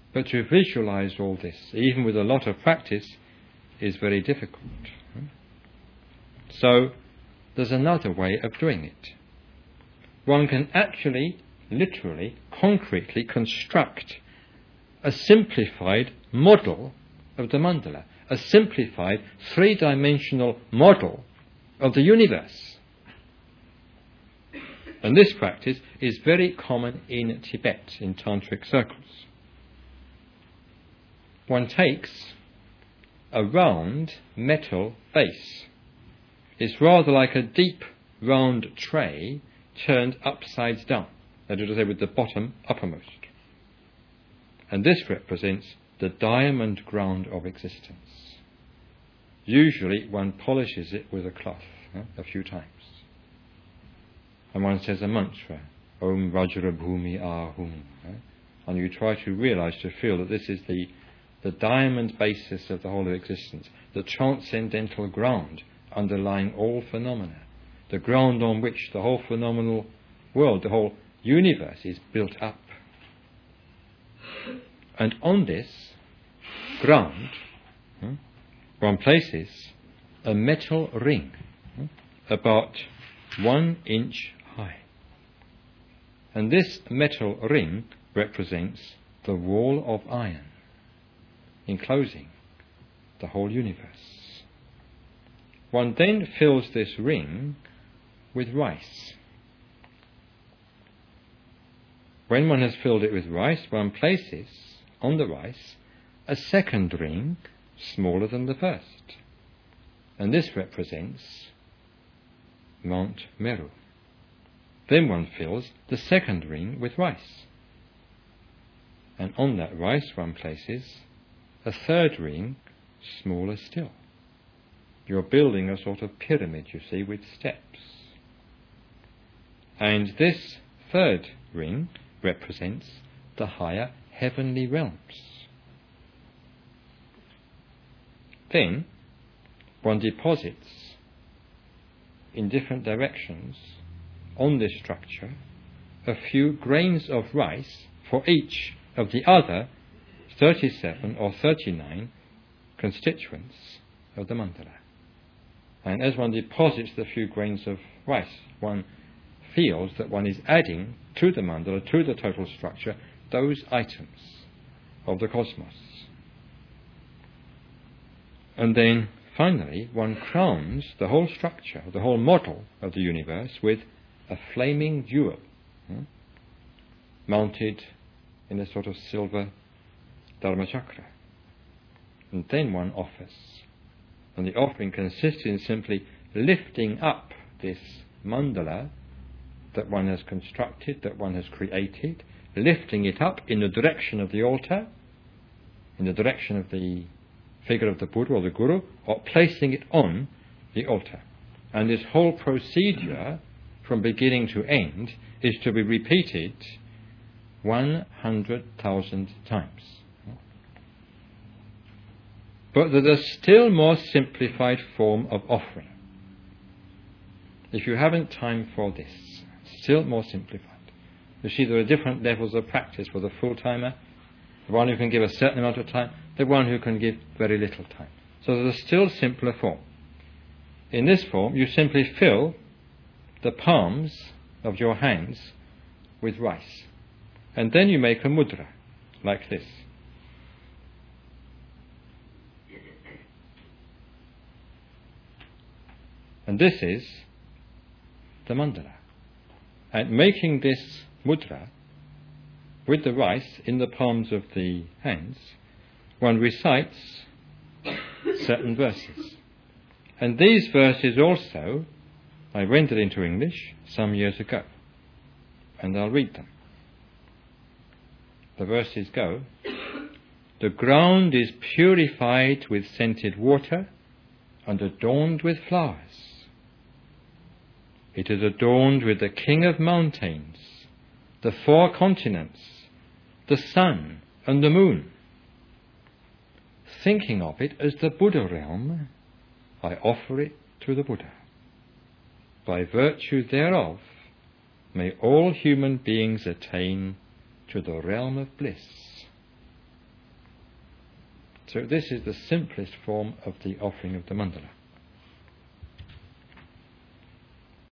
But to visualize all this, even with a lot of practice, is very difficult. So there's another way of doing it. One can actually, literally, concretely construct a simplified model of the mandala, a simplified three-dimensional model of the universe. And this practice is very common in Tibet, in tantric circles. One takes a round metal base. It's rather like a deep round tray turned upside down, that is to say, with the bottom uppermost. And this represents the diamond ground of existence. Usually one polishes it with a cloth a few times. And one says a mantra, Om Vajra Bhumi Ahum. And you try to realize, to feel that this is the diamond basis of the whole of existence, the transcendental ground underlying all phenomena, the ground on which the whole phenomenal world, the whole universe is built up. And on this ground, one places a metal ring about 1 inch high. And this metal ring represents the wall of iron, enclosing the whole universe. One then fills this ring with rice. When one has filled it with rice, one places on the rice a second ring smaller than the first. And this represents Mount Meru. Then one fills the second ring with rice. And on that rice one places a third ring smaller still. You're building a sort of pyramid, you see, with steps. And this third ring represents the higher heavenly realms. Then one deposits in different directions on this structure a few grains of rice for each of the other 37 or 39 constituents of the mandala. And as one deposits the few grains of rice, one feels that one is adding to the mandala, to the total structure, those items of the cosmos. And then finally one crowns the whole structure, the whole model of the universe with a flaming jewel mounted in a sort of silver dharmachakra. And then one offers. And the offering consists in simply lifting up this mandala that one has constructed, that one has created, lifting it up in the direction of the altar, in the direction of the figure of the Buddha or the Guru, or placing it on the altar. And this whole procedure, from beginning to end, is to be repeated 100,000 times. But there's a still more simplified form of offering. If you haven't time for this, still more simplified. You see, there are different levels of practice for the full-timer, the one who can give a certain amount of time, the one who can give very little time. So there's a still simpler form. In this form, you simply fill the palms of your hands with rice. And then you make a mudra, like this. And this is the mandala. And making this mudra with the rice in the palms of the hands, one recites certain verses. And these verses also I rendered into English some years ago. And I'll read them. The verses go, "The ground is purified with scented water and adorned with flowers. It is adorned with the king of mountains, the 4 continents, the sun and the moon. Thinking of it as the Buddha realm, I offer it to the Buddha. By virtue thereof, may all human beings attain to the realm of bliss." So this is the simplest form of the offering of the mandala.